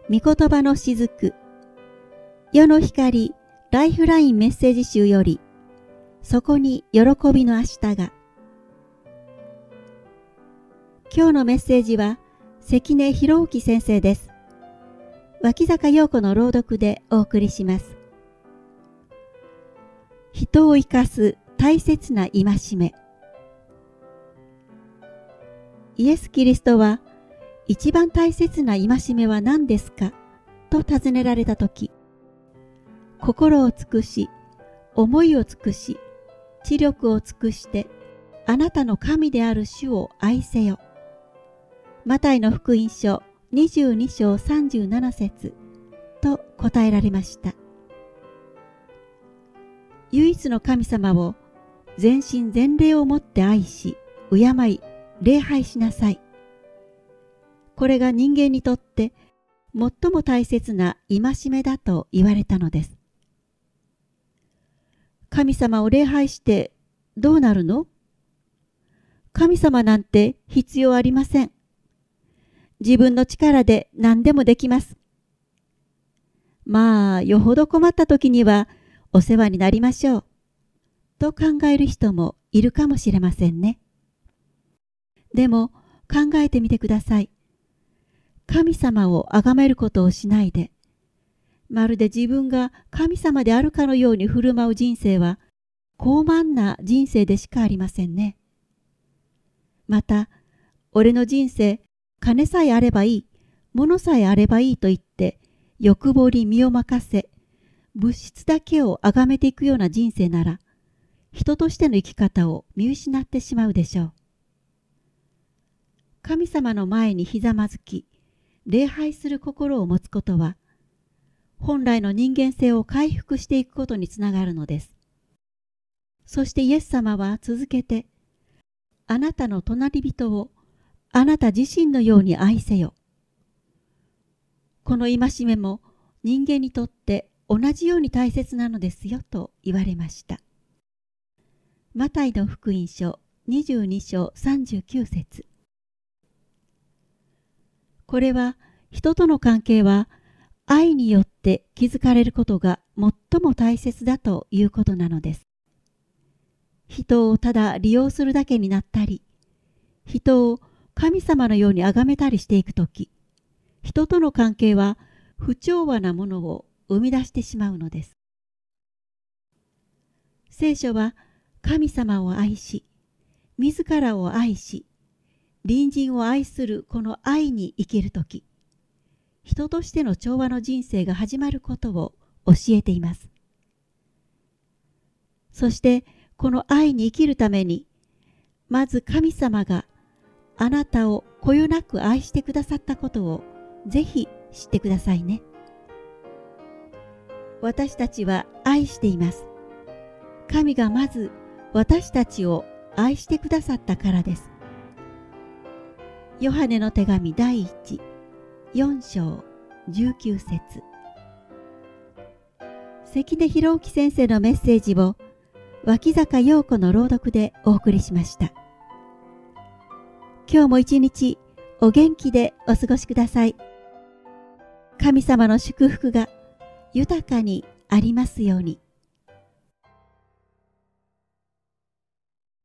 御言葉のしずく、世の光ライフラインメッセージ集より、そこに喜びの明日が。今日のメッセージは関根博之先生です。脇坂陽子の朗読でお送りします。人を生かす大切な戒め。イエス・キリストは、一番大切な戒めは何ですかと尋ねられたとき、心を尽くし、思いを尽くし、知力を尽くして、あなたの神である主を愛せよ。マタイの福音書22章37節と答えられました。唯一の神様を全身全霊をもって愛し、敬い、礼拝しなさい。これが人間にとって最も大切な戒めだと言われたのです。神様を礼拝してどうなるの？神様なんて必要ありません。自分の力で何でもできます。まあ、よほど困った時にはお世話になりましょう。と考える人もいるかもしれませんね。でも考えてみてください。神様を崇めることをしないで、まるで自分が神様であるかのように振る舞う人生は、高慢な人生でしかありませんね。また、俺の人生、金さえあればいい、物さえあればいいと言って、欲望に身を任せ、物質だけを崇めていくような人生なら、人としての生き方を見失ってしまうでしょう。神様の前にひざまずき、礼拝する心を持つことは、本来の人間性を回復していくことにつながるのです。そしてイエス様は続けて、あなたの隣人をあなた自身のように愛せよ。この戒めも人間にとって同じように大切なのですよと言われました。マタイの福音書22章39節。これは人との関係は愛によって築かれることが最も大切だということなのです。人をただ利用するだけになったり、人を神様のように崇めたりしていくとき、人との関係は不調和なものを生み出してしまうのです。聖書は神様を愛し、自らを愛し、隣人を愛するこの愛に生きるとき、人としての調和の人生が始まることを教えています。そしてこの愛に生きるために、まず神様があなたをこよなく愛してくださったことをぜひ知ってくださいね。私たちは愛しています。神がまず私たちを愛してくださったからです。ヨハネの手紙第1、4章19節。関根博之先生のメッセージを脇坂陽子の朗読でお送りしました。今日も一日お元気でお過ごしください。神様の祝福が豊かにありますように。